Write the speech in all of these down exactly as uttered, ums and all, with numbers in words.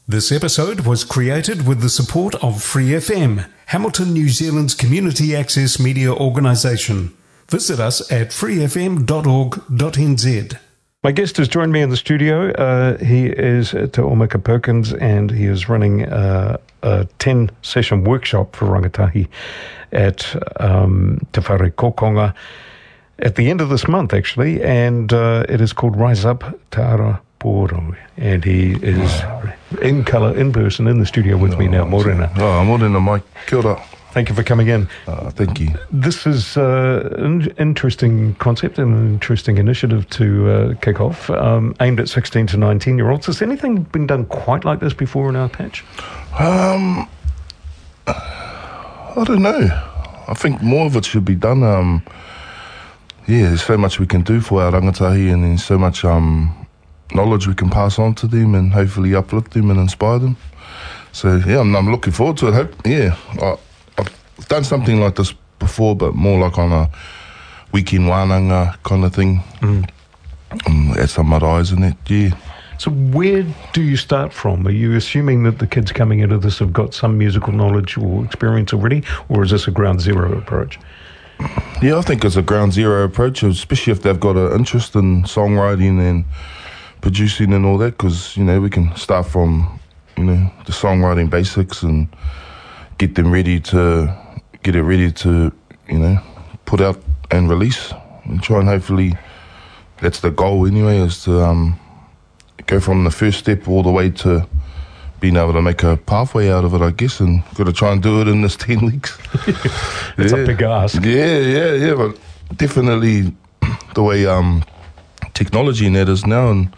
This episode was created with the support of Free F M, Hamilton, New Zealand's community access media organisation. Visit us at free f m dot org dot n z. My guest has joined me in the studio. Uh, he is Te Omeka Perkins, and he is running uh, a ten-session workshop for rangatahi at um, Te Whare Kokonga at the end of this month, actually, and uh, it is called Rise Up Te Ara Pōroi, and he is in colour, in person, in the studio with oh, me now. Morena. Oh, Morena, Mike. Kia ora. Thank you for coming in. Uh, thank you. This is uh, an interesting concept and an interesting initiative to uh, kick off, um, aimed at sixteen to nineteen-year-olds. Has anything been done quite like this before in our patch? Um, I don't know. I think more of it should be done. Um, yeah, there's so much we can do for our rangatahi, and there's so much um, knowledge we can pass on to them and hopefully uplift them and inspire them. So, yeah, I'm, I'm looking forward to it. Hope, yeah, I, I've done something like this before, but more like on a weekend wānanga kind of thing. Mm. Um, at some marae's and that, yeah. So where do you start from? Are you assuming that the kids coming into this have got some musical knowledge or experience already, or is this a ground zero approach? Yeah, I think it's a ground zero approach, especially if they've got an interest in songwriting and producing and all that, because, you know, we can start from, you know, the songwriting basics and get them ready to, get it ready to, you know, put out and release, and try and hopefully, that's the goal anyway, is to um, go from the first step all the way to being able to make a pathway out of it, I guess, and got to try and do it in this ten weeks. It's yeah. a big ask. Yeah, yeah, yeah, but definitely the way um, technology and that is now, and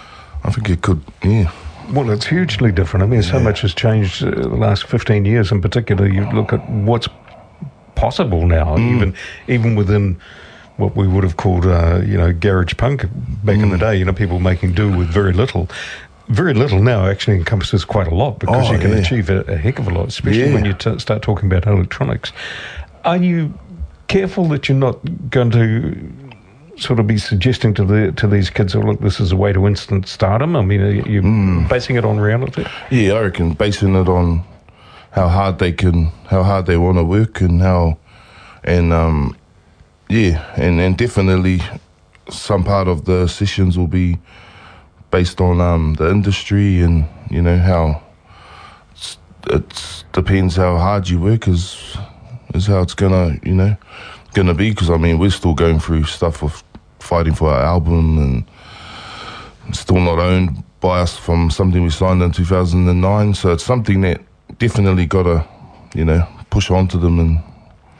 I think it could, yeah. Well, it's hugely different. I mean, so yeah. much has changed uh, the last fifteen years in particular. You look at what's possible now, mm. even even within what we would have called, uh, you know, garage punk back mm. in the day, you know, people making do with very little. Very little now actually encompasses quite a lot, because oh, you can yeah. achieve a, a heck of a lot, especially yeah. when you t- start talking about electronics. Are you careful that you're not going to sort of be suggesting to the to these kids, oh, look, this is a way to instant stardom? I mean, are you mm. basing it on reality? Yeah, I reckon basing it on how hard they can, how hard they want to work, and how, and um, yeah, and, and definitely some part of the sessions will be based on um, the industry, and, you know, how it's, it's depends how hard you work is is how it's gonna, you know, gonna be. Because I mean, we're still going through stuff of fighting for our album, and still not owned by us from something we signed in two thousand nine. So it's something that definitely gotta, you know, push on to them, and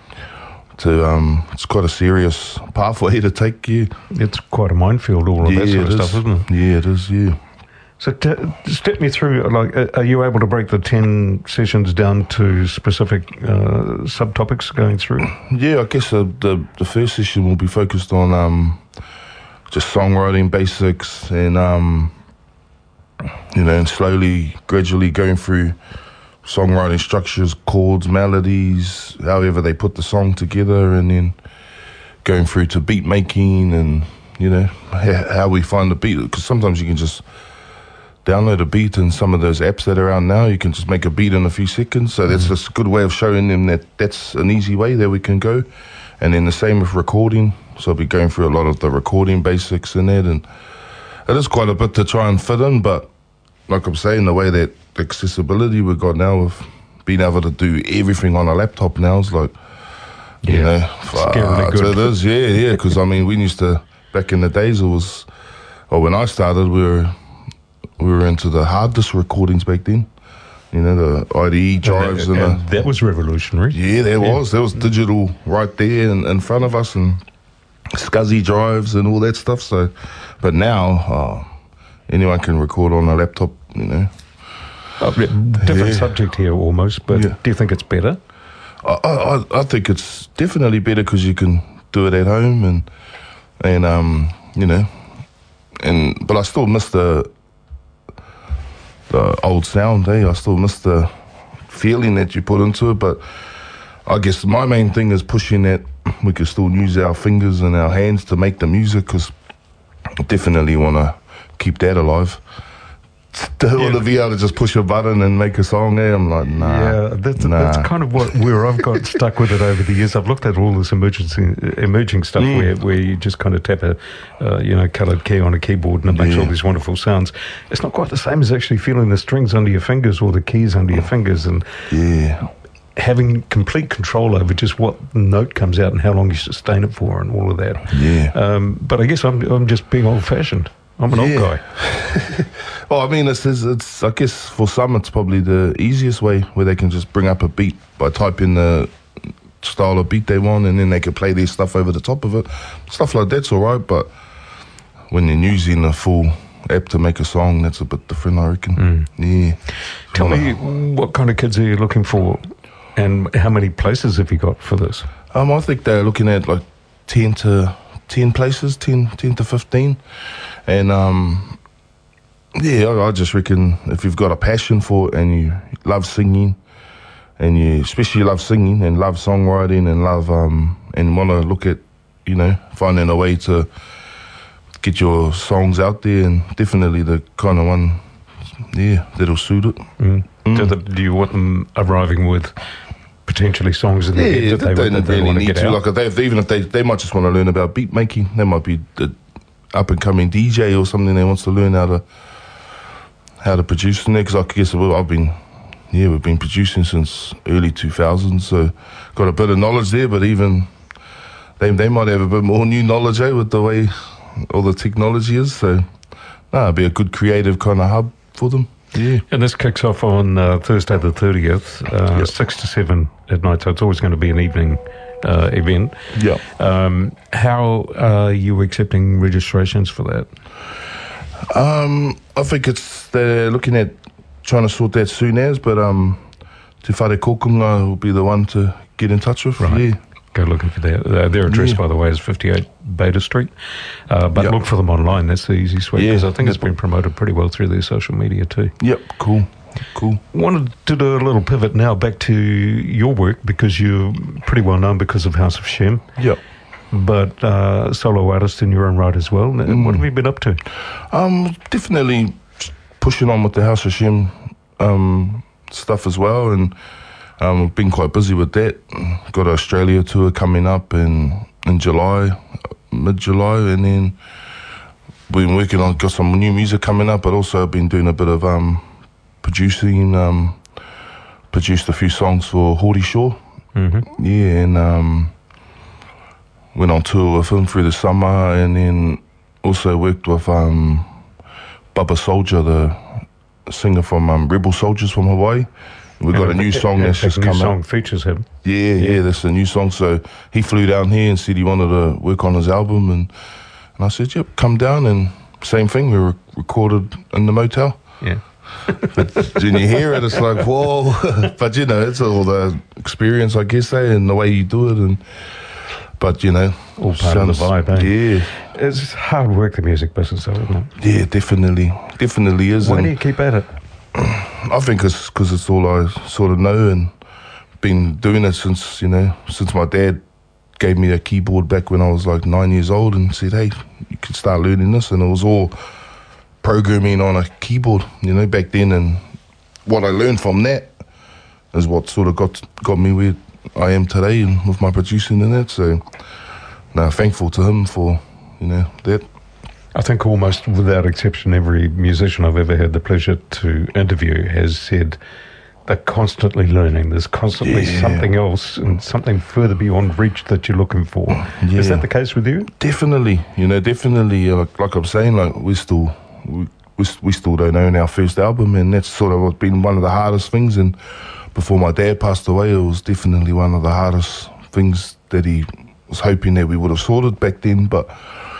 to um, it's quite a serious pathway to take. Yeah, it's quite a minefield, all of yeah, that sort of is. stuff, isn't it? Yeah, it is. Yeah. So t- step me through. Like, are you able to break the ten sessions down to specific uh, subtopics going through? Yeah, I guess the, the the first session will be focused on um, just songwriting basics, and um, you know, and slowly, gradually going through songwriting structures, chords, melodies, however they put the song together, and then going through to beat making, and, you know, how we find the beat. Because sometimes you can just download a beat in some of those apps that are out now. You can just make a beat in a few seconds. So that's just a good way of showing them that that's an easy way that we can go. And then the same with recording. So I'll be going through a lot of the recording basics in it, and it is quite a bit to try and fit in, but like I'm saying, the way that accessibility we've got now with being able to do everything on a laptop now is like, you yeah, know, scarily good. It is, yeah, yeah, because I mean, we used to, back in the days, it was, or when I started, we were, we were into the hard disk recordings back then, you know, the I D E drives. And, and, and the, that was revolutionary. Yeah, there yeah. was, there was digital right there in, in front of us, and SCSI drives and all that stuff, so, but now, oh, anyone can record on a laptop, you know. Uh, different yeah. subject here almost, but yeah. do you think it's better? I, I, I think it's definitely better because you can do it at home, and and um you know, and but I still miss the the old sound. Eh? I still miss the feeling that you put into it. But I guess my main thing is pushing that we can still use our fingers and our hands to make the music, because I definitely want to keep that alive. to yeah. to be able to just push a button and make a song there, I'm like, nah. Yeah, that's, nah. that's kind of what where I've got stuck with it over the years. I've looked at all this emergency, emerging stuff mm. where, where you just kind of tap a, uh, you know, coloured key on a keyboard and it makes yeah. all these wonderful sounds. It's not quite the same as actually feeling the strings under your fingers or the keys under your fingers and yeah. having complete control over just what note comes out and how long you sustain it for and all of that. Yeah. Um, but I guess I'm I'm just being old-fashioned. I'm an yeah. old guy. Well, I mean, it's, it's, it's, I guess for some it's probably the easiest way where they can just bring up a beat by typing the style of beat they want and then they can play their stuff over the top of it. Stuff like that's all right, but when you're using a full app to make a song, that's a bit different, I reckon. Mm. Yeah. Tell me, what kind of kids are you looking for and how many places have you got for this? Um, I think they're looking at like ten to ten places, ten, ten to fifteen. And, um, yeah, I, I just reckon if you've got a passion for it and you love singing, and you especially love singing and love songwriting and love, um, and want to look at, you know, finding a way to get your songs out there, and definitely the kind of one, yeah, that'll suit it. Mm. Mm. Do, the, do you want them arriving with potentially songs in the yeah, head that they, they, they that they really want to need get to. out? Like if they, even if they, they might just want to learn about beat making. They might be the up and coming D J or something. They wants to learn how to how to produce in there. Because I guess well, I've been, yeah, we've been producing since early two thousands, so got a bit of knowledge there. But even they they might have a bit more new knowledge eh, with the way all the technology is. So, nah, it'd be a good creative kind of hub for them. Yeah. And this kicks off on uh, Thursday the thirtieth, uh, yep. six to seven at night, so it's always going to be an evening uh, event. Yeah. Um, how are you accepting registrations for that? Um, I think it's they're looking at trying to sort that soon as, but um, Te Whare Kokunga will be the one to get in touch with. Right. Yeah. Go looking for their uh, their address, yeah. by the way, is fifty-eight Beta Street. Uh, but yep. look for them online. That's the easiest way, Yeah. because I think it's been promoted pretty well through their social media too. Yep, cool, cool. Wanted to do a little pivot now back to your work, because you're pretty well known because of House of Shem. Yep. But uh, solo artist in your own right as well. Mm. What have you been up to? Um, definitely pushing on with the House of Shem um, stuff as well, and um, we've been quite busy with that. Got an Australia tour coming up in in July, mid July, and then we've been working on got some new music coming up, but also been doing a bit of um, producing. Um, produced a few songs for Haughty Shaw. Mm-hmm. Yeah, and um, went on tour with him through the summer, and then also worked with um, Bubba Soldier, the singer from um, Rebel Soldiers from Hawaii. We've got a new song that's just come out. The new song features him. Yeah, yeah, yeah, that's a new song. So he flew down here and said he wanted to work on his album, and and I said, yep, come down, and same thing, we re- recorded in the motel. Yeah. But when you hear it, it's like, whoa. But, you know, it's all the experience, I guess, eh, and the way you do it. And But, you know. All part sounds, of the vibe, eh? Yeah. It's hard work, the music business, though, isn't it? Yeah, definitely. Definitely is. Why and do you keep at it? I think it's because it's all I sort of know, and been doing it since, you know, since my dad gave me a keyboard back when I was like nine years old and said, hey, you can start learning this. And it was all programming on a keyboard, you know, back then. And what I learned from that is what sort of got got me where I am today, and with my producing and that. So, no, thankful to him for, you know, that. I think almost without exception, every musician I've ever had the pleasure to interview has said they're constantly learning. There's constantly yeah. something else and something further beyond reach that you're looking for. Yeah. Is that the case with you? Definitely. You know, definitely. Like, like I'm saying, like we still we, we we still don't own our first album, and that's sort of been one of the hardest things. And before my dad passed away, it was definitely one of the hardest things that he was hoping that we would have sorted back then. But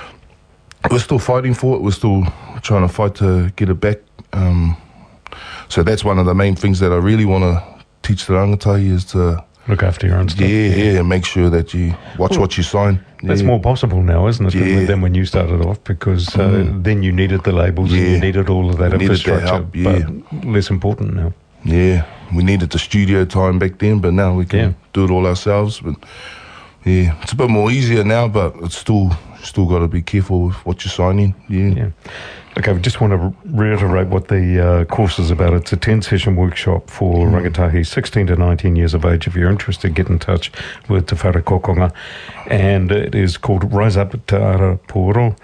we're still fighting for it. We're still trying to fight to get it back. Um, so that's one of the main things that I really want to teach the rangatahi is to look after your own stuff. Yeah, yeah, and make sure that you watch well, what you sign. Yeah. That's more possible now, isn't it, yeah. than when you started off? Because uh, mm. then you needed the labels yeah. and you needed all of that we infrastructure. That help, yeah. But less important now. Yeah, we needed the studio time back then, but now we can yeah. do it all ourselves. But yeah, it's a bit more easier now, but it's still still got to be careful with what you're signing. Yeah. yeah. Okay, we just want to reiterate what the uh, course is about. It's a ten-session workshop for mm. rangatahi sixteen to nineteen years of age. If you're interested, get in touch with Te Whare Kokonga. And it is called Rise Up Te Ara Pōro.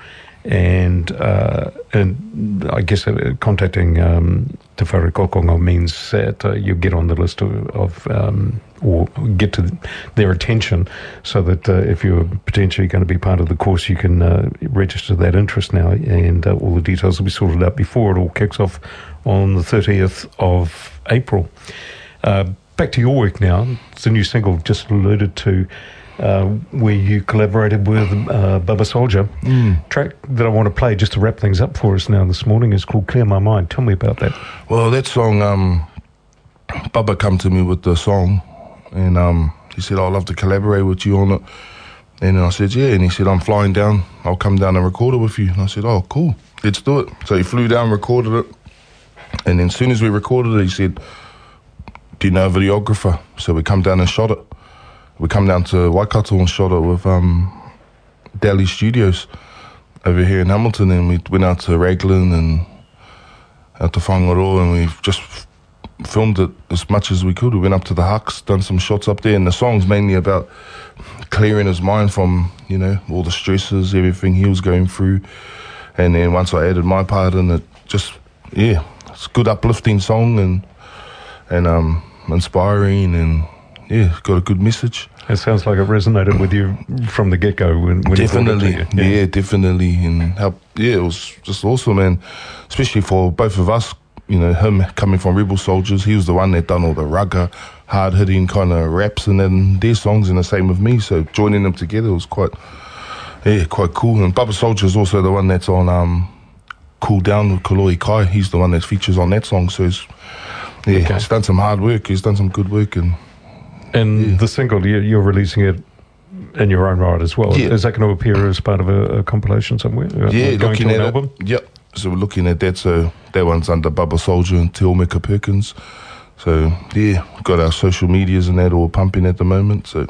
And uh, and I guess uh, contacting um, Te Whare Kokonga means that uh, you get on the list of, of um, or get to their attention, so that uh, if you're potentially going to be part of the course, you can uh, register that interest now, and uh, all the details will be sorted out before it all kicks off on the thirtieth of April. Uh, back to your work now. It's a new single, just alluded to, uh, where you collaborated with uh, Bubba Soldier. Mm. Track that I want to play just to wrap things up for us now this morning is called Clear My Mind. Tell me about that. Well, that song, um, Bubba come to me with the song, and um, he said, I'd love to collaborate with you on it. And I said, yeah. And he said, I'm flying down. I'll come down and record it with you. And I said, oh, cool. Let's do it. So he flew down, recorded it. And then as soon as we recorded it, he said, do you know a videographer? So we come down and shot it. We come down to Waikato and shot it with um, Daly Studios over here in Hamilton. And we went out to Raglan and out to Whangaroa, and we just filmed it as much as we could. We went up to the Hucks, done some shots up there, and the song's mainly about clearing his mind from, you know, all the stresses, everything he was going through. And then once I added my part in it, just, yeah, it's a good uplifting song, and and um, inspiring, and yeah, got a good message. It sounds like it resonated with you from the get-go when, when definitely, you brought it to you. Yeah. yeah, definitely, and help. Yeah, it was just awesome, and especially for both of us. You know, him coming from Rebel Soldiers, he was the one that done all the rugger, hard-hitting kind of raps, and then their songs, and the same with me. So joining them together was quite, yeah, quite cool. And Bubba Soldier is also the one that's on um, Cool Down with Kaloi Kai. He's the one that features on that song. So it's, yeah, okay. He's done some hard work. He's done some good work, and and yeah. the single, you're releasing it in your own right as well. Yeah. Is that going to appear as part of a, a compilation somewhere? Yeah, going looking to an at album? it. Yep. So we're looking at that. So that one's under Bubba Soldier and Te Omeka Perkins. So yeah, we've got our social medias and that all pumping at the moment. So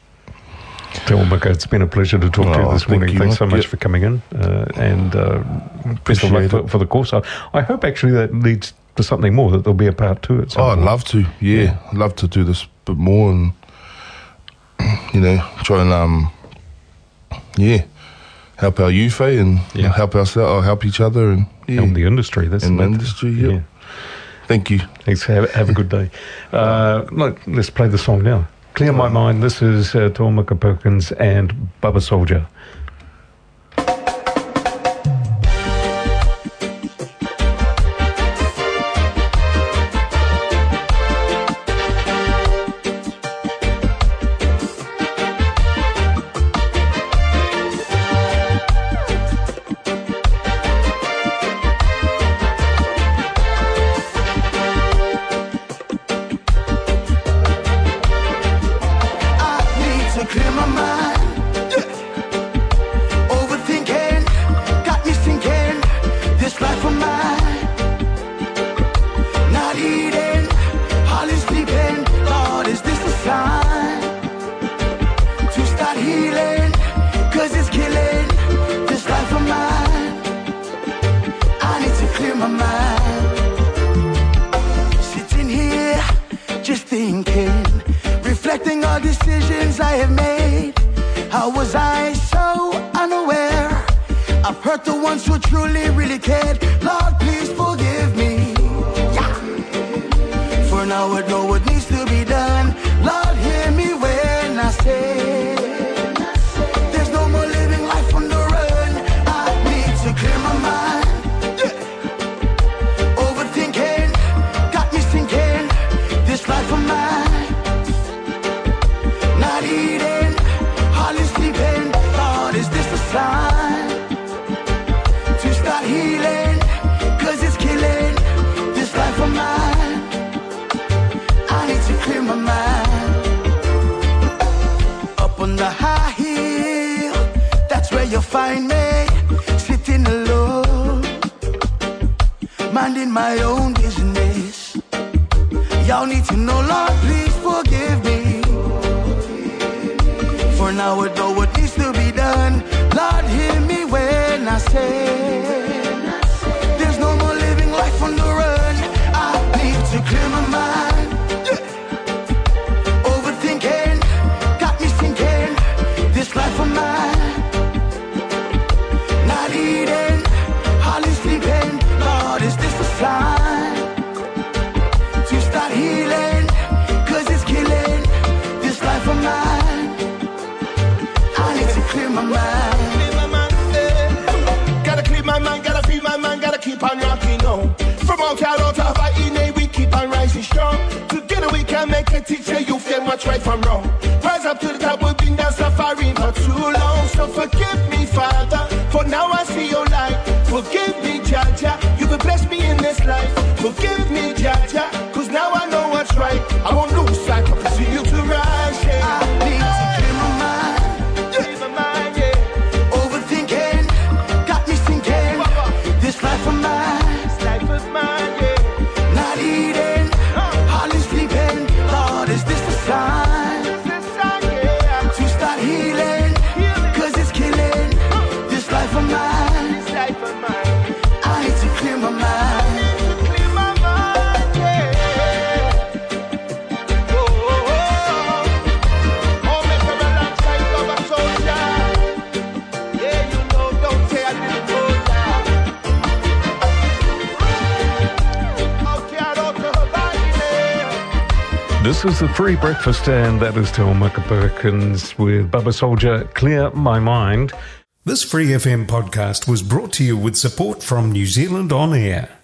Te Omeka, it's been a pleasure to talk oh, to you this morning. You, Thanks so much yep. for coming in, uh, and uh, best of luck for, for the course. I, I hope actually that leads to something more, that there'll be a part two at some Oh, point. I'd love to. Yeah, yeah, I'd love to do this a bit more, and you know, try and um, yeah. help our youth, eh, and yeah. help ourselves, or help each other, and yeah. help the industry. That's in the industry. Yep. Yeah. Thank you. Thanks. Have, have a good day. Uh, look, let's play the song now. Clear My Mind. This is uh, Te Omeka Perkins and Bubba Soldier. Clear my mind, yeah. Overthinking, got me thinking, this life of mine. Not eating, hardly sleeping, Lord, is this a sign? To start healing, cause it's killing, this life of mine. I need to clear my mind. Sitting here, just thinking, reflecting on decisions I have made. How was I so unaware? I've hurt the ones who truly, really cared. Lord, please forgive me. Yeah. For now I know what needs to be done. Lord, hear me when I say there's no more living life on the run. I need to clear my mind. Yeah. Overthinking, got me thinking, this life of mine. Not eating, hardly sleeping, Lord, is this a sign? To start healing, cause it's killing, this life of mine. I need to clear my mind. Up on the high hill, that's where you'll find me, sitting alone, minding my own business. Y'all need to know, Lord, please forgive me. For now I know what needs to be done. Lord, hear me when I say teach your youth them what's right from wrong. Rise up to the top, we've been down suffering for too long. So forgive me, Father, for now I see your light. Forgive me, Jaja, you will bless me in this life. Forgive me, Jaja, cause now I know what's right. I won't lose sight, I see you to rise, yeah. I need to clear my mind. Clear my mind, yeah. Overthinking got me sinking. This life of mine, This life of mine, yeah. not eating, hardly sleeping. Lord, is this a sign This is sign, yeah. to start healing? Cause it's killing this life of mine. This life of mine. I need to clear my mind. Clear my mind, yeah. Oh, oh, oh. Oh, make her alongside of a soldier. Yeah, you know, don't say I didn't know that. Out here, out to her body, yeah. This is the Free Breakfast, and that is Teomaka Perkins with Bubba Soldier, Clear My Mind. This Free F M podcast was brought to you with support from New Zealand On Air.